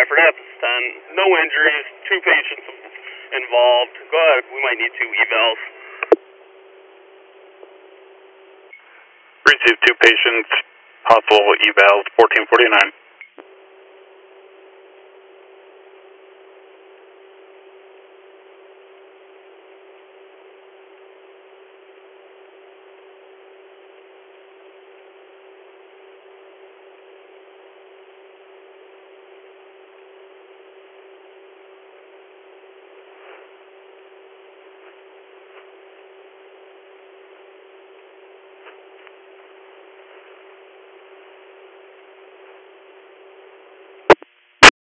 Stafford Rapids 10. No injuries, 2 patients involved. Go ahead, we might need 2 evals. Received 2 patients, possible evals, 1449.